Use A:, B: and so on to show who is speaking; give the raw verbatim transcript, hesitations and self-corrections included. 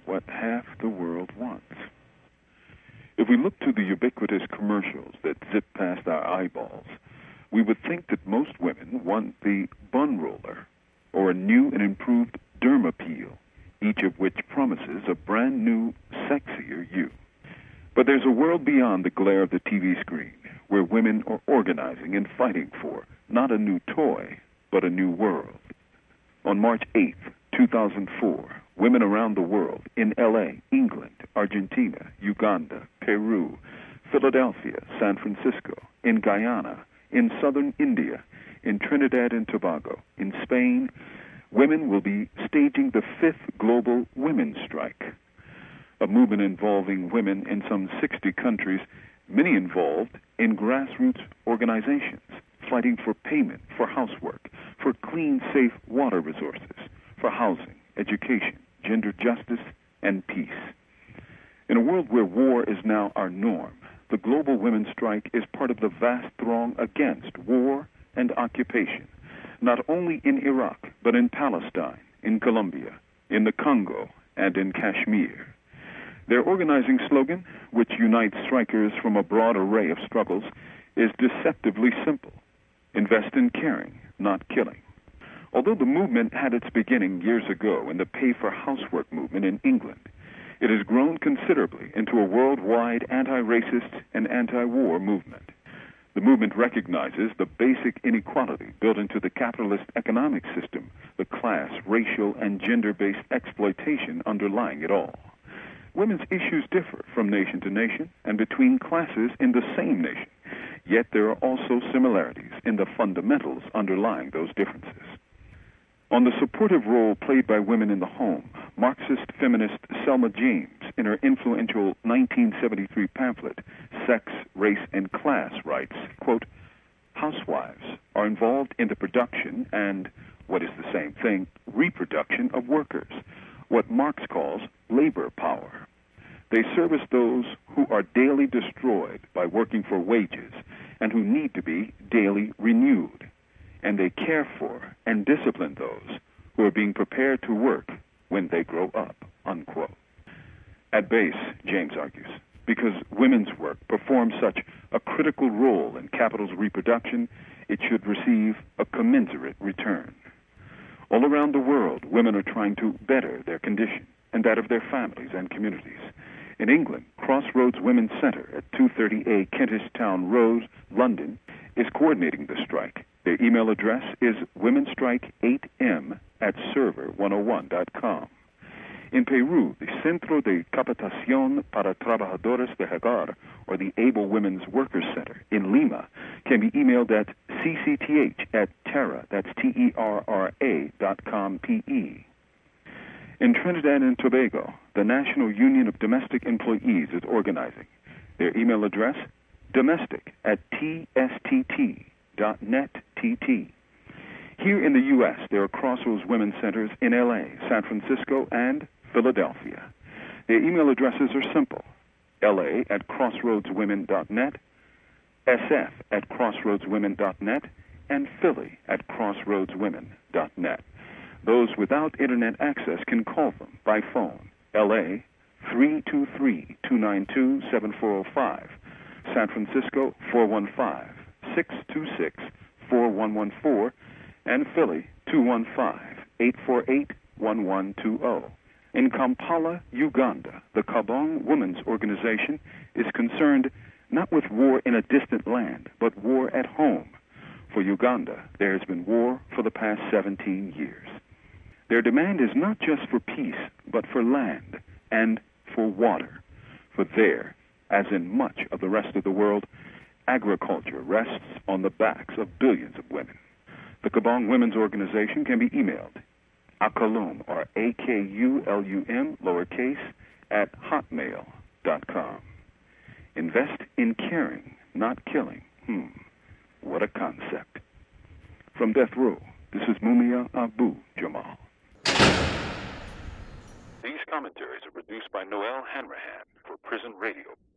A: what half the world wants. If we look to the ubiquitous commercials that zip past our eyeballs, we would think that most women want the bun roller or a new and improved derma peel, each of which promises a brand new, sexier you. But there's a world beyond the glare of the T V screen, where women are organizing and fighting for not a new toy, but a new world. On March eighth, two thousand four, women around the world, in L A, England, Argentina, Uganda, Peru, Philadelphia, San Francisco, in Guyana, in southern India, in Trinidad and Tobago, in Spain, women will be staging the fifth global women's strike, a movement involving women in some sixty countries, many involved in grassroots organizations, fighting for payment for housework, for clean, safe water resources, for housing, education, gender justice, and peace. In a world where war is now our norm, the global women's strike is part of the vast throng against war and occupation, not only in Iraq, but in Palestine, in Colombia, in the Congo, and in Kashmir. Their organizing slogan, which unites strikers from a broad array of struggles, is deceptively simple: invest in caring, not killing. Although the movement had its beginning years ago in the Pay for Housework movement in England, it has grown considerably into a worldwide anti-racist and anti-war movement. The movement recognizes the basic inequality built into the capitalist economic system, the class, racial, and gender-based exploitation underlying it all. Women's issues differ from nation to nation and between classes in the same nation, yet there are also similarities in the fundamentals underlying those differences. On the supportive role played by women in the home, Marxist feminist Selma James, in her influential nineteen seventy-three pamphlet, Sex, Race, and Class, writes, quote, "Housewives are involved in the production and, what is the same thing, reproduction of workers, what Marx calls labor power. They service those who are daily destroyed by working for wages and who need to be daily renewed. And they care for and discipline those who are being prepared to work when they grow up," unquote. At base, James argues, because women's work performs such a critical role in capital's reproduction, it should receive a commensurate return. All around the world, women are trying to better their condition and that of their families and communities. In England, Crossroads Women's Centre at two thirty A Kentish Town Road, London, is coordinating the strike. Their email address is womenstrike eight m at server one oh one dot com. In Peru, the Centro de Capacitación para Trabajadoras de Hogar, or the Able Women's Workers Center in Lima, can be emailed at c c t h at terra, that's T E R R A dot com P E. In Trinidad and Tobago, the National Union of Domestic Employees is organizing. Their email address, domestic at t s t t dot net t t. Here in the U S, there are Crossroads Women's Centers in L A, San Francisco, and Philadelphia. Their email addresses are simple: L A at crossroads women dot net, S F at crossroads women dot net, and Philly at crossroads women dot net. Those without Internet access can call them by phone. L A, three two three, two nine two, seven four zero five. San Francisco, four one five, six two six, four one one four. And Philly, two one five, eight four eight, one one two zero. In Kampala, Uganda, the Kabong Women's Organization is concerned not with war in a distant land, but war at home. For Uganda, there has been war for the past seventeen years. Their demand is not just for peace, but for land and for water. For there, as in much of the rest of the world, agriculture rests on the backs of billions of women. The Kabong Women's Organization can be emailed akulum, or A K U L U M, lowercase, at hotmail dot com. Invest in caring, not killing. Hmm, what a concept. From Death Row, this is Mumia Abu Jamal. These commentaries are produced by Noel Hanrahan for Prison Radio.